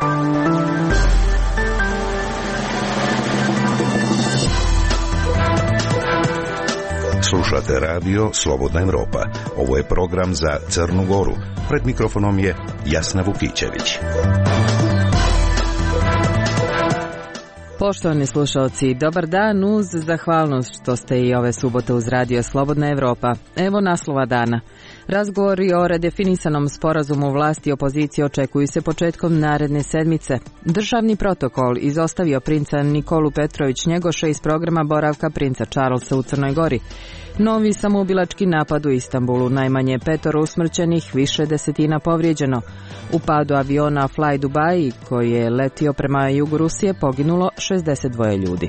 Slušate radio Slobodna Evropa. Ovo je program za Crnu Goru. Pred mikrofonom je Jasna Vukićević. Poštovani slušalci, dobar dan, uz zahvalnost što ste i ove subote uz radio Slobodna Evropa. Evo naslova dana. Razgovori o redefinisanom sporazumu vlasti i opozicije očekuju se početkom naredne sedmice. Državni protokol izostavio princa Nikolu Petrović Njegoša iz programa boravka princa Charlesa u Crnoj Gori. Novi samoubilački napad u Istanbulu, najmanje 5 usmrćenih, više desetina povrijeđeno. U padu aviona Fly Dubai, koji je letio prema jugu Rusije, poginulo 62 ljudi.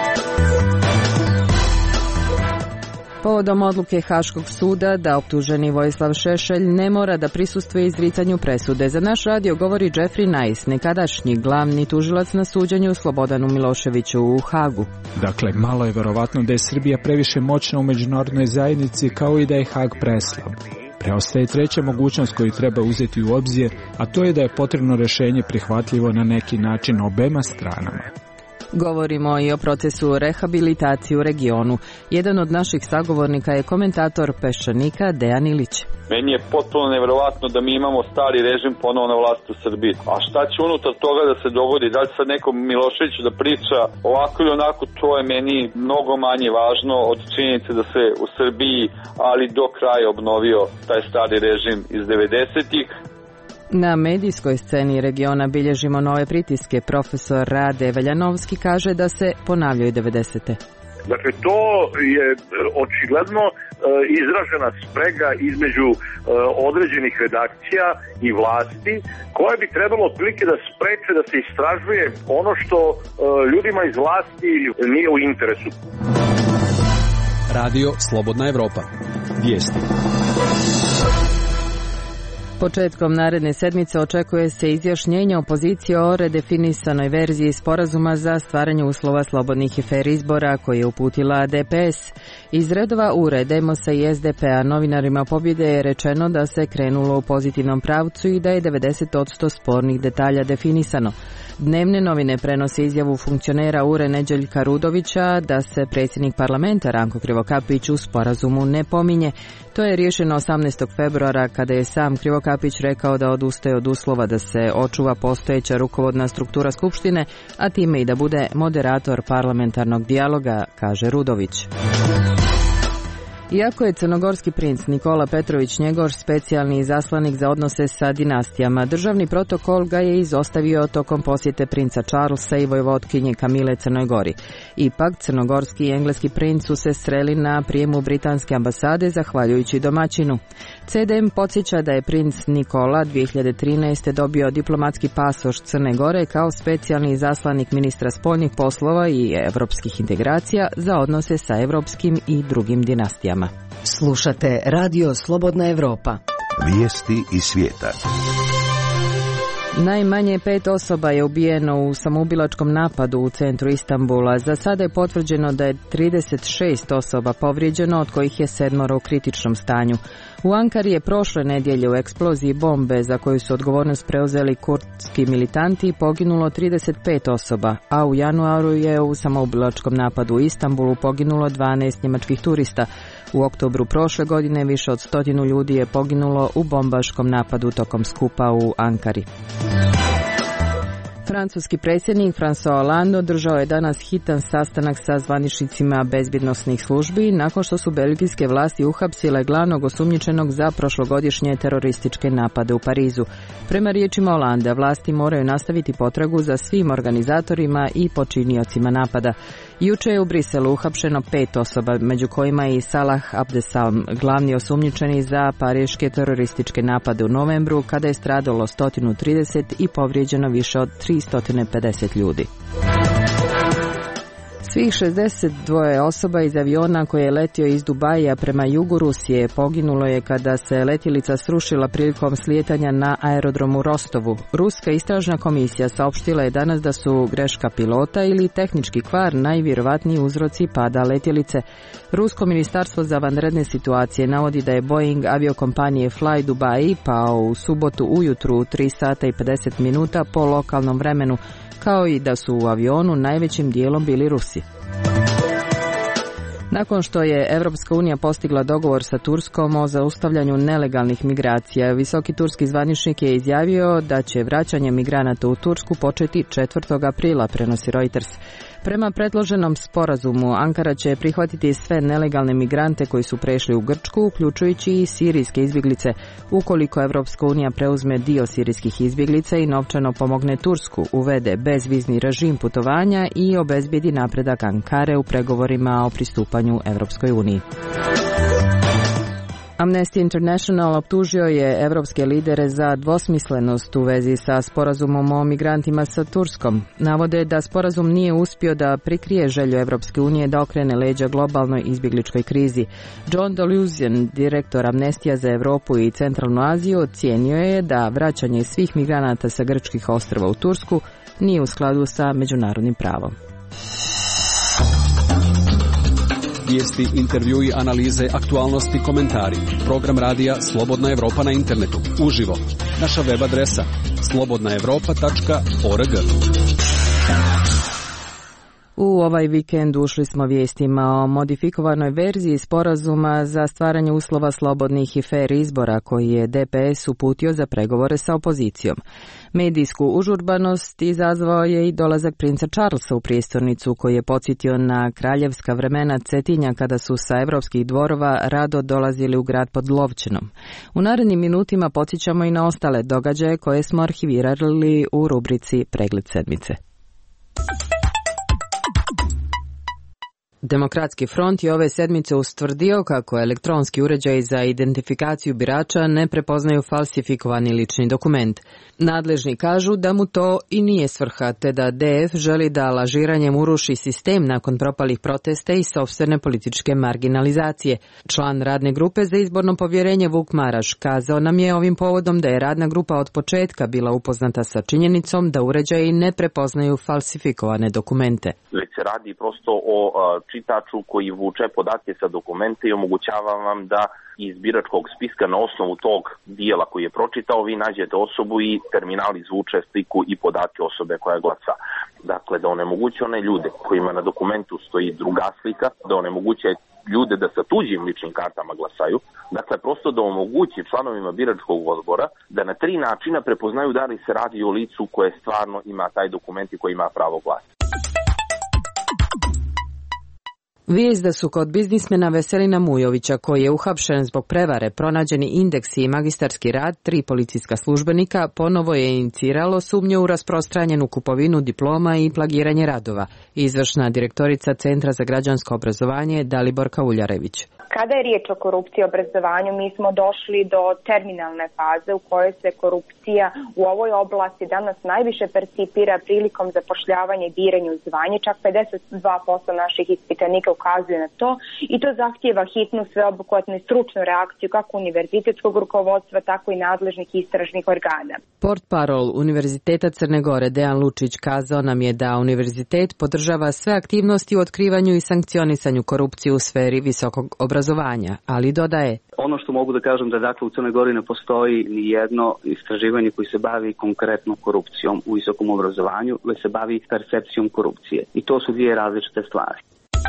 Povodom odluke Haškog suda da optuženi Vojislav Šešelj ne mora da prisustvuje izricanju presude, za naš radio govori Jeffrey Nice, nekadašnji glavni tužilac na suđenju Slobodanu Miloševiću u Hagu. Dakle, malo je verovatno da je Srbija previše moćna u međunarodnoj zajednici, kao i da je Hag preslab. Preostaje treća mogućnost koju treba uzeti u obzir, a to je da je potrebno rešenje prihvatljivo na neki način obema stranama. Govorimo i o procesu rehabilitacije u regionu. Jedan od naših sagovornika je komentator Peščanika Dejan Ilić. Meni je potpuno nevjerovatno da mi imamo stari režim ponovo na vlasti u Srbiji. A šta će unutar toga da se dogodi? Da li sad nekom Miloševiću da priča ovako ili onako, to je meni mnogo manje važno od činjenice da se u Srbiji, ali do kraja obnovio taj stari režim iz 90-ih. Na medijskoj sceni regiona bilježimo nove pritiske. Profesor Rade Veljanovski kaže da se ponavljaju 90-te. Dakle, to je očigledno izražena sprega između određenih redakcija i vlasti, koje bi trebalo otprilike da spreče da se istražuje ono što ljudima iz vlasti nije u interesu. Radio Slobodna Evropa. Vijesti. Početkom naredne sedmice očekuje se izjašnjenje opozicije o redefinisanoj verziji sporazuma za stvaranje uslova slobodnih i fer izbora koje je uputila DPS. Iz redova URE, Demosa i SDP-a novinarima pobjede je rečeno da se krenulo u pozitivnom pravcu i da je 90% spornih detalja definisano. Dnevne novine prenose izjavu funkcionera URE Neđeljka Rudovića da se predsjednik parlamenta Ranko Krivokapić u sporazumu ne pominje. To je riješeno 18. februara kada je sam Krivokapić rekao da odustaje od uslova da se očuva postojeća rukovodna struktura Skupštine, a time i da bude moderator parlamentarnog dijaloga, kaže Rudović. Iako je crnogorski princ Nikola Petrović Njegoš specijalni izaslanik za odnose sa dinastijama, državni protokol ga je izostavio tokom posjete princa Charlesa i vojvodkinje Kamile Crnoj Gori. Ipak, crnogorski i engleski princ su se sreli na prijemu britanske ambasade zahvaljujući domaćinu. CDM podsjeća da je princ Nikola 2013. dobio diplomatski pasoš Crne Gore kao specijalni izaslanik ministra spoljnih poslova i evropskih integracija za odnose sa evropskim i drugim dinastijama. Slušate Radio Slobodna Evropa. Vijesti iz svijeta. Najmanje 5 osoba je ubijeno u samoubilačkom napadu u centru Istanbula. Za sada je potvrđeno da je 36 osoba povrijeđeno, od kojih je 7 u kritičnom stanju. U Ankari je prošle nedjelje u eksploziji bombe za koju su odgovornost preuzeli kurdski militanti poginulo 35 osoba, a u januaru je u samoubilačkom napadu u Istanbulu poginulo 12 njemačkih turista. U oktobru prošle godine više od 100 ljudi je poginulo u bombaškom napadu tokom skupa u Ankari. Francuski predsjednik François Hollande održao je danas hitan sastanak sa zvaničnicima bezbjednosnih službi nakon što su belgijske vlasti uhapsile glavnog osumnjičenog za prošlogodišnje terorističke napade u Parizu. Prema riječima Hollande, vlasti moraju nastaviti potragu za svim organizatorima i počiniocima napada. Juče je u Briselu uhapšeno 5 osoba, među kojima je i Salah Abdeslam, glavni osumnjičeni za pariške terorističke napade u novembru, kada je stradalo 130 i povrijeđeno više od 350 ljudi. Svih 62 osoba iz aviona koji je letio iz Dubaija prema jugu Rusije poginulo je kada se letjelica srušila prilikom slijetanja na aerodromu Rostovu. Ruska istražna komisija saopštila je danas da su greška pilota ili tehnički kvar najvjerovatniji uzroci pada letjelice. Rusko ministarstvo za vanredne situacije navodi da je Boeing aviokompanije Fly Dubai pao u subotu ujutru 3 sata i 50 minuta po lokalnom vremenu, kao i da su u avionu najvećim dijelom bili Rusi. Nakon što je Evropska unija postigla dogovor sa Turskom o zaustavljanju nelegalnih migracija, visoki turski zvaničnik je izjavio da će vraćanje migranata u Tursku početi 4. aprila, prenosi Reuters. Prema predloženom sporazumu, Ankara će prihvatiti sve nelegalne migrante koji su prešli u Grčku, uključujući i sirijske izbjeglice, ukoliko Evropska unija preuzme dio sirijskih izbjeglica i novčano pomogne Tursku, uvede bezvizni režim putovanja i obezbijedi napredak Ankare u pregovorima o pristupanju Evropskoj uniji. Amnesty International optužio je evropske lidere za dvosmislenost u vezi sa sporazumom o migrantima sa Turskom. Navode da sporazum nije uspio da prikrije želju Evropske unije da okrene leđa globalnoj izbjegličkoj krizi. John Delusion, direktor Amnestija za Europu i Centralnu Aziju, ocijenio je da vraćanje svih migranata sa grčkih ostrva u Tursku nije u skladu sa međunarodnim pravom. Vijesti, intervjui, analize, aktualnosti, komentari. Program radija Slobodna Evropa na internetu. Uživo. Naša web adresa slobodnaevropa.org. U ovaj vikend ušli smo vijestima o modifikovanoj verziji sporazuma za stvaranje uslova slobodnih i fer izbora koji je DPS uputio za pregovore sa opozicijom. Medijsku užurbanost izazvao je i dolazak princa Charlesa u prijestolnicu koji je podsjetio na kraljevska vremena Cetinja kada su sa evropskih dvorova rado dolazili u grad pod Lovćenom. U narednim minutima podsjećamo i na ostale događaje koje smo arhivirali u rubrici Pregled sedmice. Demokratski front je ove sedmice ustvrdio kako elektronski uređaji za identifikaciju birača ne prepoznaju falsifikovani lični dokument. Nadležni kažu da mu to i nije svrha, te da DF želi da lažiranjem uruši sistem nakon propalih protesta i sopstvene političke marginalizacije. Član radne grupe za izborno povjerenje Vuk Maraš kazao nam je ovim povodom da je radna grupa od početka bila upoznata sa činjenicom da uređaji ne prepoznaju falsifikovane dokumente. Već se radi prosto o čitaču koji vuče podatke sa dokumente i omogućava vam da iz biračkog spiska na osnovu tog dijela koji je pročitao vi nađete osobu i terminal izvuče sliku i podatke osobe koja glasa. Dakle, da onemoguće one ljude kojima na dokumentu stoji druga slika, da onemoguće ljude da sa tuđim ličnim kartama glasaju, dakle prosto da omogući članovima biračkog odbora da na 3 načina prepoznaju da li se radi o licu koje stvarno ima taj dokument i koji ima pravo glasa. Vijest da su kod biznismena Veselina Mujovića, koji je uhapšen zbog prevare, pronađeni indeksi i magistarski rad 3 policijska službenika, ponovo je iniciralo sumnju u rasprostranjenu kupovinu diploma i plagiranje radova. Izvršna direktorica Centra za građansko obrazovanje Daliborka Uljarević. Kada je riječ o korupciji i obrazovanju, mi smo došli do terminalne faze u kojoj se korupcija u ovoj oblasti danas najviše percipira prilikom zapošljavanja i biranja u zvanje. Čak 52% naših ispitanika ukazuje na to i to zahtijeva hitnu, sveobuhvatnu i stručnu reakciju kako univerzitetskog rukovodstva, tako i nadležnih istražnih organa. Portparol Univerziteta Crne Gore Dejan Lučić kazao nam je da univerzitet podržava sve aktivnosti u otkrivanju i sankcionisanju korupcije u sferi visokog obrazovanja, ali dodaje: ono što mogu da kažem da dakle u Crnoj Gori ne postoji ni jedno istraživanje koji se bavi konkretno korupcijom u visokom obrazovanju, već se bavi percepcijom korupcije. I to su 2 različite stvari.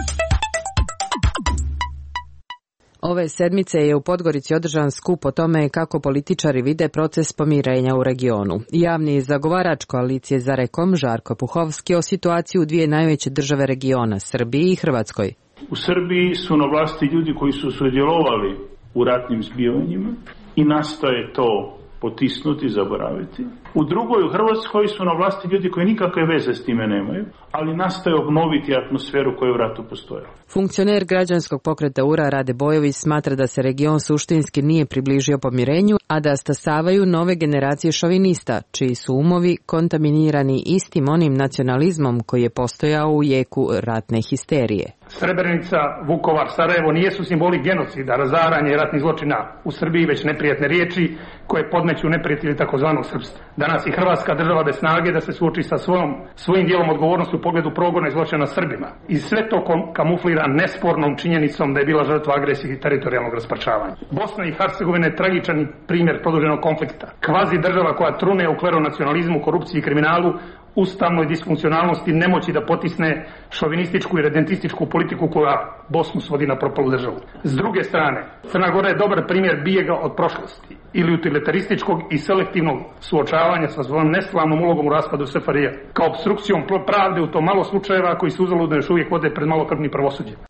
Ove sedmice je u Podgorici održan skup o tome kako političari vide proces pomirenja u regionu. Javni zagovarač koalicije za Rekom Žarko Puhovski o situaciji u 2 najveće države regiona, Srbiji i Hrvatskoj. U Srbiji su na vlasti ljudi koji su sudjelovali u ratnim zbivanjima i nastaje to potisnuti, zaboraviti. U drugoj, u Hrvatskoj, su na vlasti ljudi koji nikakve veze s time nemaju, ali nastoje obnoviti atmosferu koja je u ratu postojala. Funkcioner građanskog pokreta URA Rade Bojović smatra da se region suštinski nije približio pomirenju, a da stasavaju nove generacije šovinista, čiji su umovi kontaminirani istim onim nacionalizmom koji je postojao u jeku ratne histerije. Srebrenica, Vukovar, Sarajevo nijesu simboli genocida, razaranja i ratnih zločina u Srbiji, već neprijatne riječi koje podmeću neprijatelji takozvanog srpstva. Danas i Hrvatska država bez snage da se suoči sa svojim dijelom odgovornosti u pogledu progona i zločina Srbima. I sve to kamuflira nespornom činjenicom da je bila žrtva agresije i teritorijalnog rasparčavanja. Bosna i Hercegovina je tragičan primjer produženog konflikta. Kvazi država koja trune u kleronacionalizmu, korupciji i kriminalu, ustavnoj disfunkcionalnosti, nemoći da potisne šovinističku i redentističku politiku koja Bosnu svodi na propalu državu. S druge strane, Crna Gora je dobar primjer bijega od prošlosti ili utilitarističkog i selektivnog suočavanja sa svojom neslavnom ulogom u raspadu SFRJ, kao opstrukcijom pravde u to malo slučajeva koji su uzaludno još uvijek vode pred malokrvnim pravosuđem.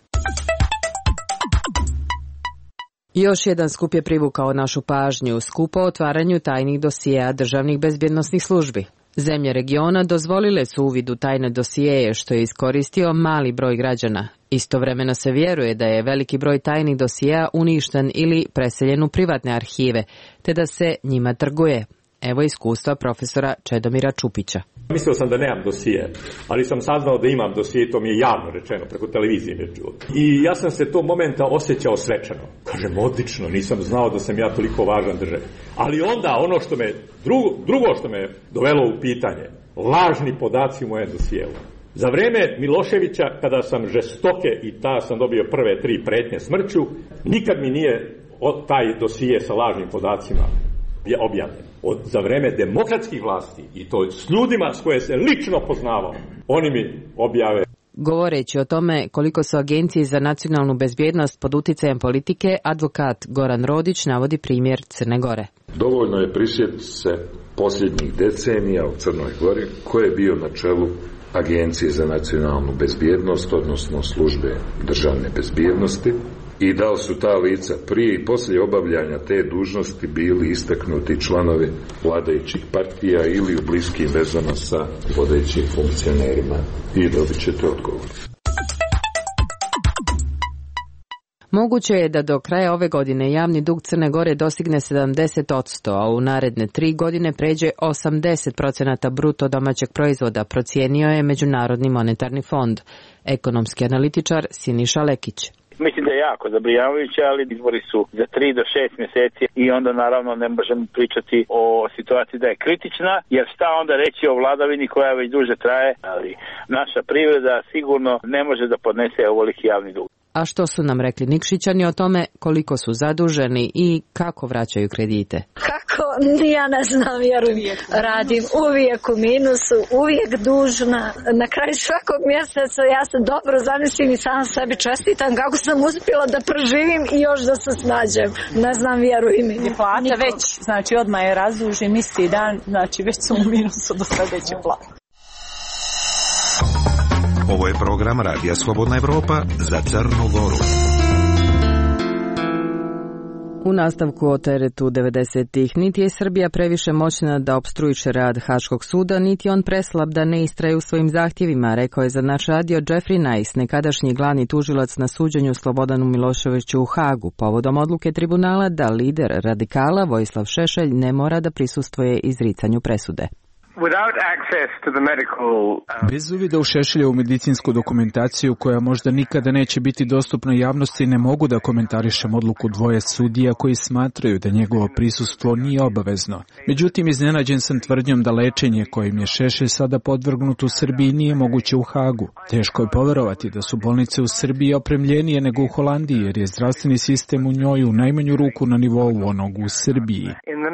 Još jedan skup je privukao našu pažnju, skup o otvaranju tajnih dosijeja državnih bezbjednosnih službi. Zemlje regiona dozvolile su uvid u tajne dosijeje, što je iskoristio mali broj građana. Istovremeno se vjeruje da je veliki broj tajnih dosijeja uništen ili preseljen u privatne arhive, te da se njima trguje. Evo iskustva profesora Čedomira Čupića. Mislio sam da nemam dosije, ali sam saznao da imam dosije, to mi je javno rečeno, preko televizije mi je čuo. I ja sam se tog momenta osjećao svečano. Kažem, odlično, nisam znao da sam ja toliko važan državi. Ali onda ono što me, drugo što me dovelo u pitanje, lažni podaci u mojem dosijelu. Za vrijeme Miloševića, kada sam žestoke i sam dobio prve 3 pretnje smrću, nikad mi nije taj dosije sa lažnim podacima je objavljen. Za vreme demokratskih vlasti, i to s ljudima s koje se lično poznavao, oni mi objave. Govoreći o tome koliko su agencije za nacionalnu bezbjednost pod uticajem politike, advokat Goran Rodić navodi primjer Crne Gore. Dovoljno je prisjetiti se posljednjih decenija u Crnoj Gori ko je bio na čelu Agencije za nacionalnu bezbjednost, odnosno službe državne bezbjednosti, i da li su ta lica prije i poslije obavljanja te dužnosti bili istaknuti članovi vladajućih partija ili u bliskim vezama sa vodećim funkcionerima, i dobit ćete odgovor. Moguće je da do kraja ove godine javni dug Crne Gore dostigne 70%, a u naredne 3 godine pređe 80% bruto domaćeg proizvoda, procijenio je Međunarodni monetarni fond. Ekonomski analitičar Siniša Lekić. Mislim da je jako zabrinjavajuće, ali izbori su za 3 do 6 mjeseci i onda naravno ne možemo pričati o situaciji da je kritična, jer šta onda reći o vladavini koja već duže traje, ali naša privreda sigurno ne može da podnese ovoliki javni dug. A što su nam rekli Nikšićani o tome koliko su zaduženi i kako vraćaju kredite? Kako? Ja ne znam, vjerujem. Radim uvijek u minusu, uvijek dužna. Na kraju svakog mjeseca ja se dobro zamislim i sam sebi čestitam kako sam uspjela da preživim i još da se snađem. Ne znam, vjerujem mi. Plata već, znači odmah je razdužim isti dan, znači već su u minusu do sljedeće plate. Ovo je program Radija Slobodna Evropa za Crnu Goru. U nastavku o teretu 90-ih niti je Srbija previše moćna da opstruiše rad Haškog suda, niti on preslab da ne istraje u svojim zahtjevima, rekao je za naš radio Jeffrey Nice, nekadašnji glavni tužilac na suđenju Slobodanu Miloševiću u Hagu, povodom odluke tribunala da lider radikala Vojislav Šešelj ne mora da prisustvuje izricanju presude. Bez uvida u Šešeljevu medicinsku dokumentaciju, koja možda nikada neće biti dostupna javnosti, ne mogu da komentarišem odluku dvoje sudija koji smatraju da njegovo prisustvo nije obavezno. Međutim, iznenađen sam tvrdnjom da lečenje kojim je Šešelj sada podvrgnut u Srbiji nije moguće u Hagu. Teško je poverovati da su bolnice u Srbiji opremljenije nego u Holandiji, jer je zdravstveni sistem u njoj u najmanju ruku na nivou onog u Srbiji.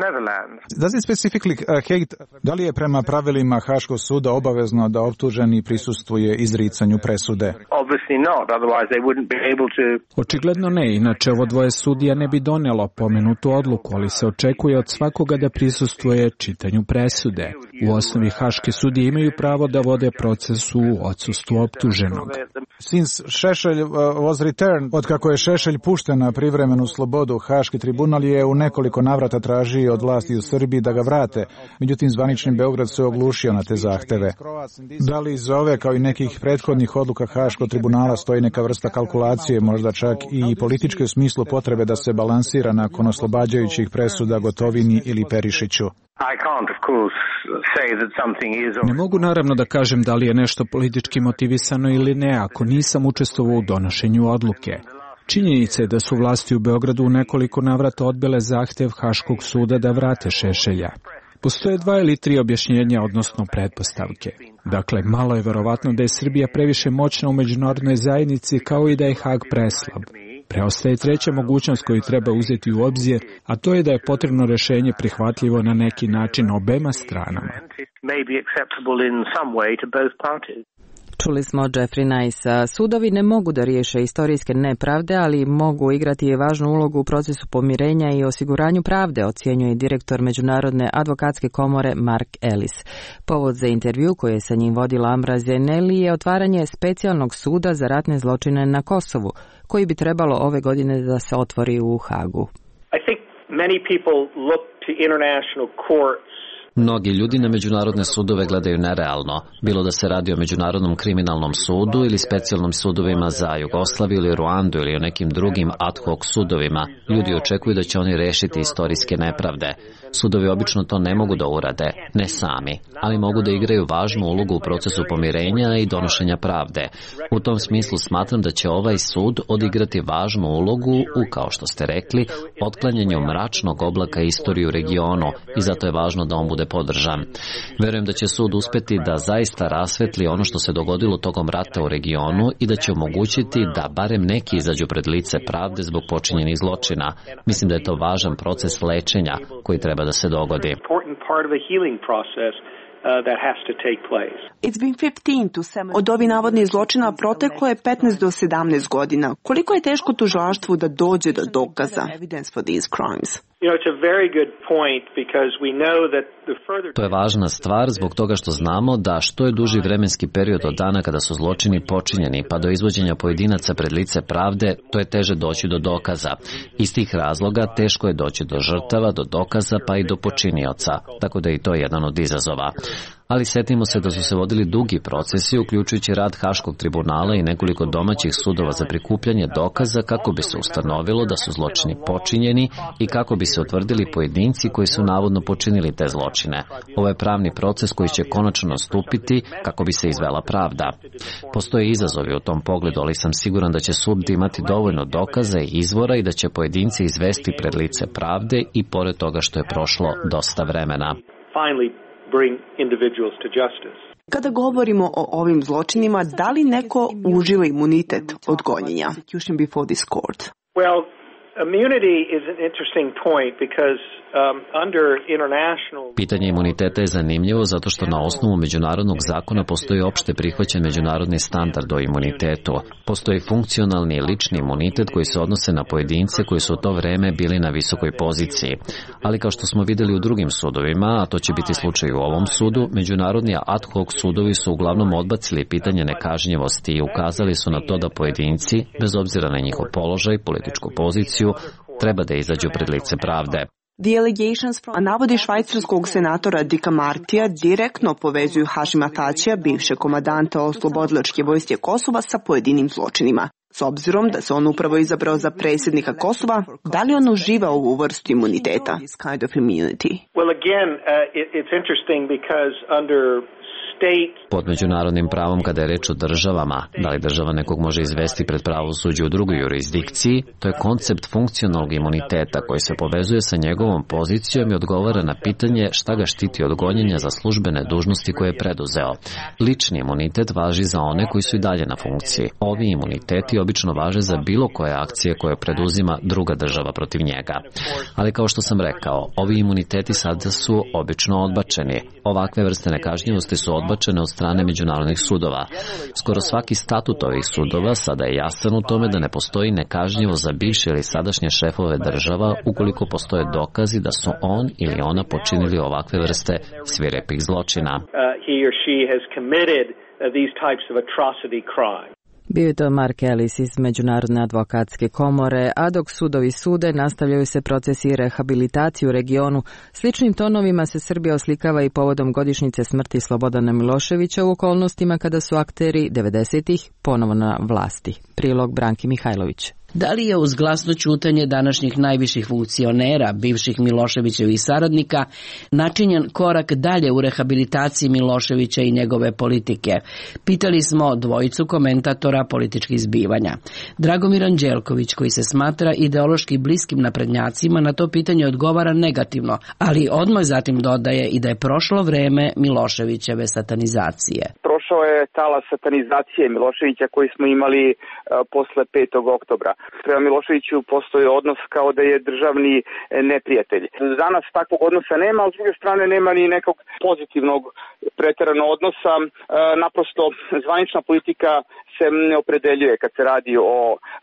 Da li je prema pravilima Haškog suda obavezno da optuženi prisustvuje izricanju presude? Očigledno ne, inače ovo dvoje sudija ne bi donijelo pomenutu odluku, ali se očekuje od svakoga da prisustvuje čitanju presude. U osnovi haške sudije imaju pravo da vode proces u odsustvu optuženog. Since Šešelj was returned, otkako je Šešelj pušten na privremenu slobodu, Haški tribunal je u nekoliko navrata tražio od vlasti u Srbiji da ga vrate. Međutim, zvanični Beograd se oglušio na te zahteve. Da li iza ove, kao i nekih prethodnih odluka Haškog tribunala, stoji neka vrsta kalkulacije, možda čak i političke u smislu potrebe da se balansira nakon oslobađajućih presuda Gotovini ili Perišiću? Ne mogu naravno da kažem da li je nešto politički motivisano ili ne, ako nisam učestvovao u donošenju odluke. Činjenica je da su vlasti u Beogradu u nekoliko navrata odbile zahtev Haškog suda da vrate Šešelja. Postoje 2 ili 3 objašnjenja, odnosno pretpostavke. Dakle, malo je verovatno da je Srbija previše moćna u međunarodnoj zajednici, kao i da je Hag preslab. Preostaje treća mogućnost koju treba uzeti u obzir, a to je da je potrebno rešenje prihvatljivo na neki način obema stranama. Čuli smo Jeffrey Nice. Sudovi ne mogu da riješe istorijske nepravde, ali mogu igrati važnu ulogu u procesu pomirenja i osiguranju pravde, ocjenjuje direktor Međunarodne advokatske komore Mark Ellis. Povod za intervju koji je sa njim vodila Ambra Zeneli je otvaranje specijalnog suda za ratne zločine na Kosovu, koji bi trebalo ove godine da se otvori u Hagu. Mnogi ljudi na međunarodne sudove gledaju nerealno, bilo da se radi o Međunarodnom kriminalnom sudu ili specijalnom sudovima za Jugoslaviju ili Ruandu ili o nekim drugim ad hoc sudovima. Ljudi očekuju da će oni rešiti istorijske nepravde. Sudovi obično to ne mogu da urade, ne sami, ali mogu da igraju važnu ulogu u procesu pomirenja i donošenja pravde. U tom smislu smatram da će ovaj sud odigrati važnu ulogu u, kao što ste rekli, otklanjanju mračnog oblaka istorije u regionu i zato je važno da on bude podržan. Verujem da će sud uspeti da zaista rasvetli ono što se dogodilo tokom rata u regionu i da će omogućiti da barem neki izađu pred lice pravde zbog počinjenih zločina. Mislim da je to važan proces lečenja koji treba da se dogodi. Od ovih navodnih zločina proteklo je 15 do 17 godina. Koliko je teško tužilaštvu da dođe do dokaza? To je važna stvar zbog toga što znamo da što je duži vremenski period od dana kada su zločini počinjeni pa do izvođenja pojedinaca pred lice pravde, to je teže doći do dokaza. Iz tih razloga teško je doći do žrtava, do dokaza pa i do počinioca, tako da je i to jedan od izazova. Ali setimo se da su se vodili dugi procesi, uključujući rad Haškog tribunala i nekoliko domaćih sudova za prikupljanje dokaza kako bi se ustanovilo da su zločini počinjeni i kako bi se utvrdili pojedinci koji su navodno počinili te zločine. Ovo je pravni proces koji će konačno nastupiti kako bi se izvela pravda. Postoje izazovi u tom pogledu, ali sam siguran da će sud imati dovoljno dokaza i izvora i da će pojedinci izvesti pred lice pravde i pored toga što je prošlo dosta vremena. Kada govorimo o ovim zločinima, da li neko uživa imunitet od gonjenja? Pitanje imuniteta je zanimljivo zato što na osnovu međunarodnog zakona postoji opšte prihvaćen međunarodni standard o imunitetu. Postoji funkcionalni i lični imunitet koji se odnose na pojedince koji su u to vreme bili na visokoj poziciji. Ali kao što smo videli u drugim sudovima, a to će biti slučaj u ovom sudu, međunarodni ad hoc sudovi su uglavnom odbacili pitanje nekažnjivosti i ukazali su na to da pojedinci, bez obzira na njihov položaj, političku poziciju, treba da izađu pred lice pravde. A navodi švajcarskog senatora Dicka Martija direktno povezuju Hašima Tačija, bivšeg komandanta oslobodilačke vojske Kosova, sa pojedinim zločinima. S obzirom da se on upravo izabrao za predsjednika Kosova, da li on uživa ovu vrstu imuniteta? Pod međunarodnim pravom kada je reč o državama, da li država nekog može izvesti pred pravosuđe u drugoj jurisdikciji, to je koncept funkcionalnog imuniteta koji se povezuje sa njegovom pozicijom i odgovara na pitanje šta ga štiti od gonjenja za službene dužnosti koje je preduzeo. Lični imunitet važi za one koji su i dalje na funkciji. Ovi imuniteti obično važe za bilo koje akcije koje preduzima druga država protiv njega. Ali kao što sam rekao, ovi imuniteti sada su obično odbačeni. Ovakve vrste nekažnjivosti su odbačene od strane međunarodnih sudova. Skoro svaki statut ovih sudova sada je jasan u tome da ne postoji nekažnjivo za bivše ili sadašnje šefove država ukoliko postoje dokazi da su on ili ona počinili ovakve vrste svirepih zločina. Bio je to Mark Ellis iz Međunarodne advokatske komore, a dok sudovi sude, nastavljaju se procesi rehabilitacije u regionu. Sličnim tonovima se Srbija oslikava i povodom godišnjice smrti Slobodana Miloševića u okolnostima kada su akteri 90-ih ponovo na vlasti. Prilog Branki Mihajlović. Da li je uz glasno ćutanje današnjih najviših funkcionera, bivših Miloševićevih saradnika, načinjen korak dalje u rehabilitaciji Miloševića i njegove politike? Pitali smo dvojicu komentatora političkih zbivanja. Dragomir Anđelković, koji se smatra ideološki bliskim naprednjacima, na to pitanje odgovara negativno, ali odmah zatim dodaje i da je prošlo vreme Miloševićeve satanizacije. Prošao je talas satanizacije Miloševića koji smo imali posle 5. oktobra. Prema Miloševiću postoji odnos kao da je državni neprijatelj. Danas takvog odnosa nema, a s druge strane nema ni nekog pozitivnog pretjeranog odnosa. Naprosto zvanična politika se ne opredeljuje kad se radi o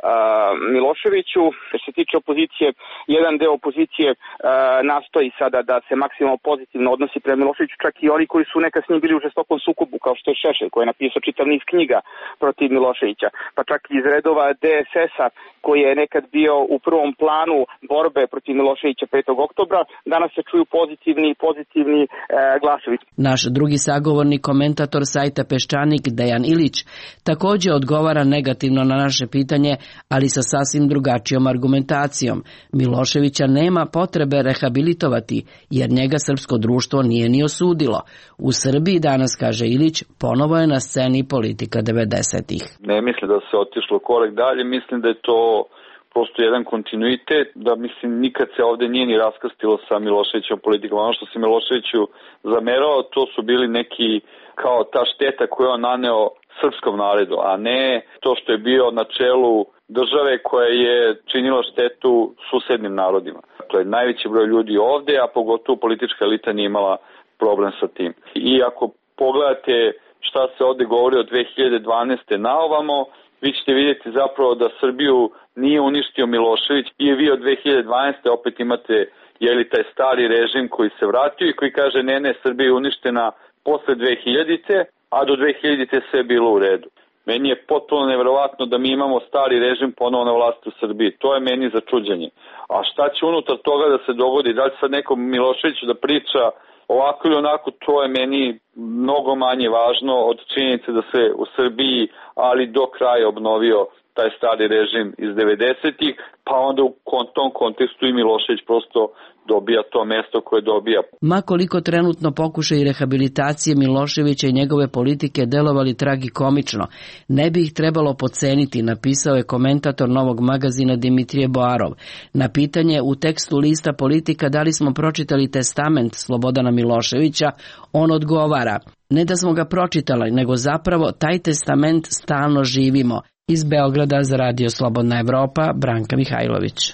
Miloševiću. Što se tiče opozicije, jedan deo opozicije nastoji sada da se maksimalno pozitivno odnosi prema Miloševiću, čak i oni koji su nekad s njim bili u žestokom sukobu, kao što je Šešelj, koji je napisao čitav niz knjiga protiv Miloševića, pa čak i iz redova DSS-a, koji je nekad bio u prvom planu borbe protiv Miloševića 5. oktobra, danas se čuju pozitivni glasovi. Naš drugi sagovornik, komentator sajta Peščanik Dejan Ilić, također odgovara negativno na naše pitanje, ali sa sasvim drugačijom argumentacijom. Miloševića nema potrebe rehabilitovati, jer njega srpsko društvo nije ni osudilo. U Srbiji danas, kaže Ilić, ponovo je na sceni politika 90-ih. Ne mislim da se otišlo korak dalje, mislim da je to prosto jedan kontinuitet, da mislim nikad se ovde nije ni raskrstilo sa Miloševićom politikom. Ono što se Miloševiću zamerao, to su bili neki kao ta šteta koju on naneo srpskom narodu, a ne to što je bio na čelu države koja je činila štetu susednim narodima. To je najveći broj ljudi ovde, a pogotovo politička elita nije imala problem sa tim. I ako pogledate šta se ovde govori od 2012. na ovamo, vi ćete vidjeti zapravo da Srbiju nije uništio Milošević i vi od 2012. opet imate taj stari režim koji se vratio i koji kaže ne, Srbija je uništena posle 2000-te, a do 2000-te sve je bilo u redu. Meni je potpuno neverovatno da mi imamo stari režim ponovo na vlasti u Srbiji. To je meni za čuđenje. A šta će unutar toga da se dogodi? Da li sad nekom Miloševiću da priča ovako ili onako, to je meni mnogo manje važno od činjenice da se u Srbiji, ali do kraja obnovio taj stari režim iz 90-ih, pa onda u tom kontekstu i Milošević prosto dobija to mesto koje dobija. Ma koliko trenutno pokušaj rehabilitacije Miloševića i njegove politike delovali tragikomično, ne bi ih trebalo podceniti, napisao je komentator Novog magazina Dimitrije Boarov. Na pitanje u tekstu lista Politika da li smo pročitali testament Slobodana Miloševića, on odgovara: ne da smo ga pročitali, nego zapravo taj testament stalno živimo. Iz Beograda za Radio Slobodna Evropa, Branka Mihajlović.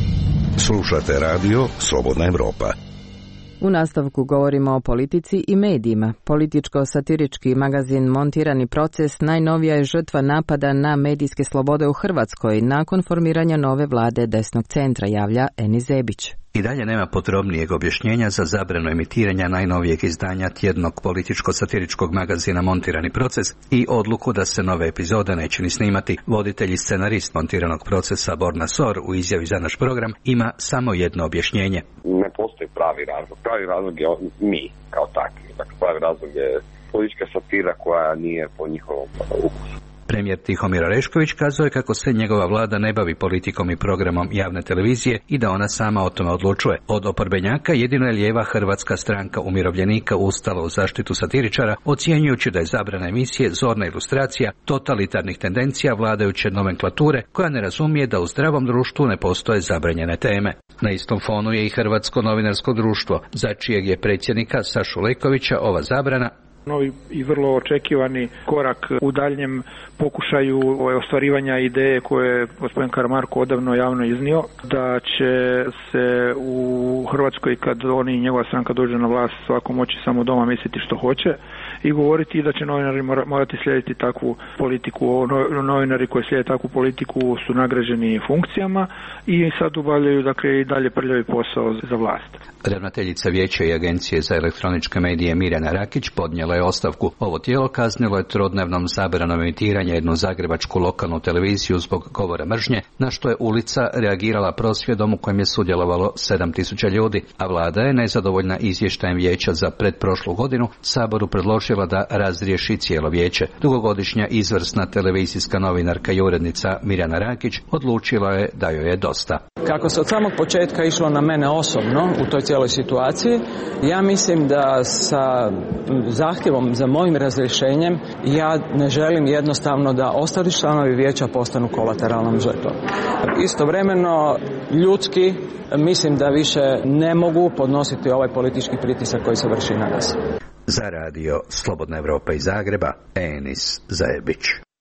Slušate radio Slobodna Evropa. U nastavku govorimo o politici i medijima. Političko-satirički magazin Montirani proces najnovija je žrtva napada na medijske slobode u Hrvatskoj nakon formiranja nove vlade desnog centra, javlja Eni Zebić. I dalje nema podrobnijeg objašnjenja za zabranu emitiranja najnovijeg izdanja tjednog političko-satiričkog magazina Montirani proces i odluku da se nove epizode neće ni snimati. Voditelj i scenarist Montiranog procesa Borna Sor u izjavi za naš program ima samo jedno objašnjenje. Ne postoji pravi razlog. Pravi razlog je mi kao takvi. Dakle, pravi razlog je politička satira koja nije po njihovom ukusu. Premijer Tihomir Orešković kazuje kako se njegova vlada ne bavi politikom i programom javne televizije i da ona sama o tome odlučuje. Od oporbenjaka jedino je lijeva Hrvatska stranka umirovljenika ustala u zaštitu satiričara, ocjenjujući da je zabrana emisije zorna ilustracija totalitarnih tendencija vladajuće nomenklature koja ne razumije da u zdravom društvu ne postoje zabranjene teme. Na istom fonu je i Hrvatsko novinarsko društvo, za čijeg je predsjednika Sašu Lekovića ova zabrana Novi i vrlo očekivani korak u daljem pokušaju ostvarivanja ideje koje je gospodin Karamarko odavno javno iznio, da će se u Hrvatskoj, kad oni i njegova stranka dođu na vlast, svako moći samo doma misliti što hoće i govoriti, i da će novinari morati slijediti takvu politiku. Novinari koji slijede takvu politiku su nagrađeni funkcijama i sad obavljaju i dalje prljavi posao za vlast. Ravnateljica Vijeća i Agencije za elektroničke medije Mirjana Rakić podnijela je ostavku. Ovo tijelo kaznilo je trodnevnom zabranom emitiranja jednu zagrebačku lokalnu televiziju zbog govora mržnje, na što je Ulica reagirala prosvjedom u kojem je sudjelovalo 7.000 ljudi, a vlada je nezadovoljna izvještajem Vijeća za pretprošlu godinu Saboru predložila da razriješi cijelo vijeće. Dugogodišnja izvrsna televizijska novinarka i urednica Mirjana Rakić odlučila je da joj je dosta. Kako se od samog početka išlo na mene osobno u toj cijeloj situaciji, ja mislim da sa zahtjevom za mojim razrješenjem ja ne želim jednostavno da ostali članovi vijeća postanu kolateralnom žrtvom. Istovremeno, ljudski, mislim da više ne mogu podnositi ovaj politički pritisak koji se vrši na nas. Za radio Slobodna Evropa iz Zagreba, Enis Zajebić.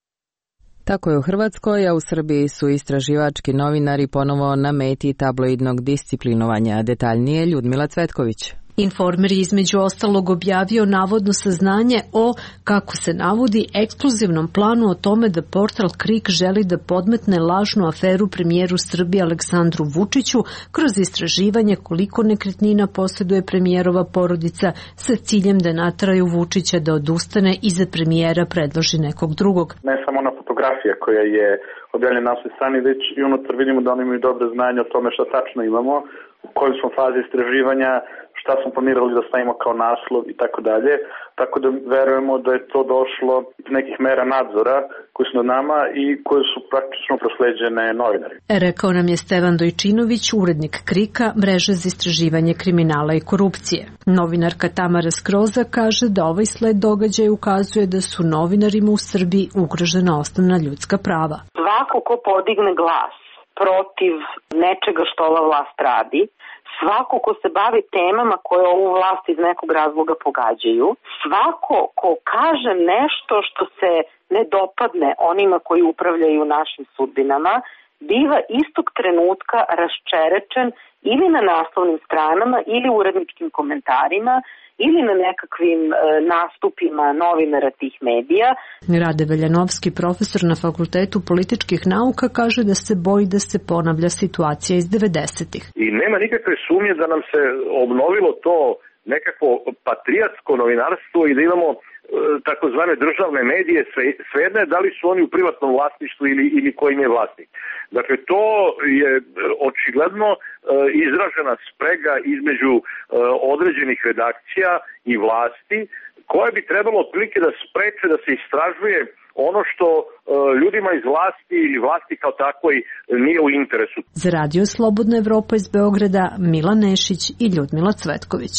Tako je u Hrvatskoj, a u Srbiji su istraživački novinari ponovo na meti tabloidnog disciplinovanja. Detaljnije Ljudmila Cvetković. Informer je između ostalog objavio navodno saznanje o, kako se navodi, ekskluzivnom planu o tome da portal KRIK želi da podmetne lažnu aferu premijeru Srbije Aleksandru Vučiću kroz istraživanje koliko nekretnina posjeduje premijerova porodica sa ciljem da nateraju Vučića da odustane i za premijera predloži nekog drugog. Ne samo ona fotografija koja je objavljena na našoj strani, već i unutar vidimo da oni imaju dobre znanje o tome šta tačno imamo, u kojoj smo fazi istraživanja, šta smo planirali da stavimo kao naslov i tako dalje. Tako da verujemo da je to došlo iz nekih mera nadzora koji su nad nama i koje su praktično prosleđene novinari. Rekao nam je Stevan Dojčinović, urednik KRIK-a, mreže za istraživanje kriminala i korupcije. Novinarka Tamara Skroza kaže da ovaj sled događaja ukazuje da su novinarima u Srbiji ugrožena osnovna ljudska prava. Svako ko podigne glas protiv nečega što ova vlast radi, svako ko se bavi temama koje ovu vlast iz nekog razloga pogađaju, svako ko kaže nešto što se ne dopadne onima koji upravljaju našim sudbinama, biva istog trenutka raščerečen ili na naslovnim stranama ili uredničkim komentarima ili na nekakvim nastupima novinara tih medija. Rade Veljanovski, profesor na Fakultetu političkih nauka, kaže da se boji da se ponavlja situacija iz 90-ih. I nema nikakve sumnje da nam se obnovilo to nekakvo patriotsko novinarstvo i da imamo takozvane državne medije, svejedno je da li su oni u privatnom vlasništvu ili kojim je vlasnik. Dakle, to je očigledno izražena sprega između određenih redakcija i vlasti, koje bi trebalo otprilike da spreče da se istražuje ono što ljudima iz vlasti ili vlasti kao takvoj nije u interesu. Za radio Slobodna Evropa iz Beograda, Milan Nešić i Ljudmila Cvetković.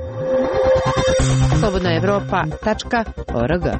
slobodnaevropa.org.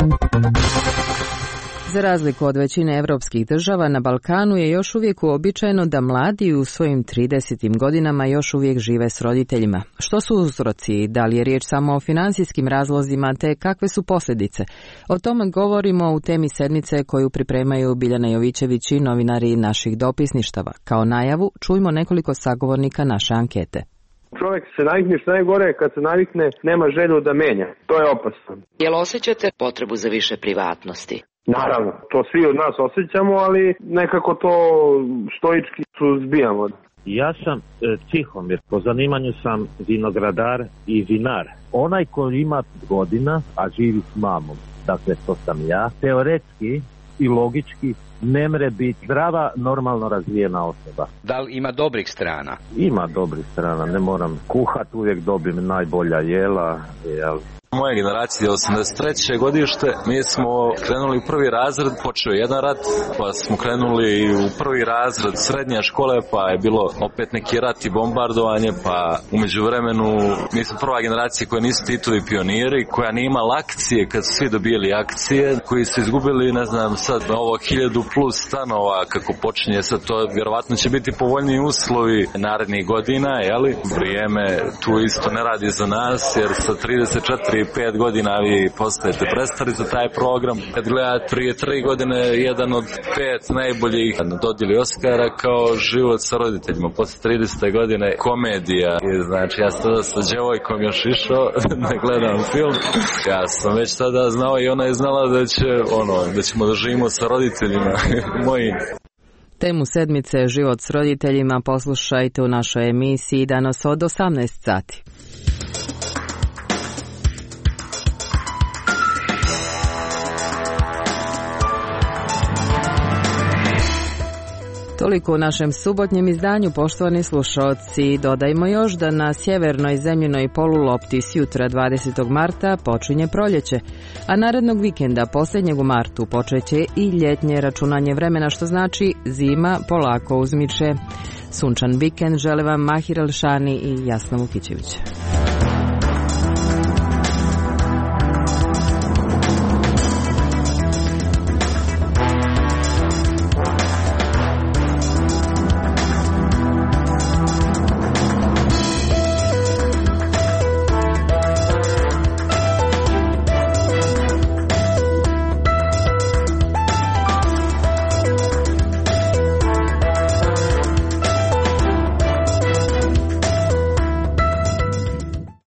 Za razliku od većine evropskih država, na Balkanu je još uvijek uobičajeno da mladi u svojim 30. godinama još uvijek žive s roditeljima. Što su uzroci? Da li je riječ samo o financijskim razlozima, te kakve su posljedice? O tome govorimo u temi sedmice koju pripremaju Biljana Jovićević i novinari naših dopisništava. Kao najavu čujmo nekoliko sagovornika naše ankete. Čovjek se navikne, što najgore, kad se navikne, nema želju da menja. To je opasno. Jel osjećate potrebu za više privatnosti? Naravno, to svi od nas osjećamo, ali nekako to stoički suzbijamo. Ja sam Tihomir, po zanimanju sam vinogradar i vinar. Onaj ko ima godina, a živi s mamom, dakle to sam ja, teoretski i logički ne mre biti zdrava, normalno razvijena osoba. Da li ima dobrih strana? Ima dobrih strana, ne moram kuhat, uvijek dobim najbolja jela, jel? Moja generacija je 83. godište, mi smo krenuli u prvi razred, počeo jedan rat, pa smo krenuli u prvi razred srednje škole, pa je bilo opet neki rat i bombardovanje, pa u međuvremenu mi smo prva generacija koja nisu Titovi pioniri, koja nije imala akcije kad su svi dobijeli akcije, koji su izgubili, ne znam, sad ovo 1000 plus stanova kako počinje sad, to vjerovatno će biti povoljniji uslovi narednih godina, jeli? Vrijeme tu isto ne radi za nas, jer sa 34 5 godina vi postajete prestari za taj program. Kad gledate prije 3 godine jedan od 5 najboljih na dodjeli Oscara kao Život sa roditeljima. Posle 30. godine komedija. I znači ja sam tada sa djevojkom još išao da gledam film. Ja sam već tada znao i ona je znala da ćemo da živimo sa roditeljima mojim. Temu sedmice Život s roditeljima poslušajte u našoj emisiji danas od 18 sati. Toliko u našem subotnjem izdanju, poštovani slušalci. Dodajmo još da na sjevernoj zemljinoj polulopti s jutra 20. marta počinje proljeće, a narednog vikenda posljednjeg u martu počeće i ljetnje računanje vremena, što znači zima polako uzmiče. Sunčan vikend žele vam Mahir Elšani i Jasna Vukićević.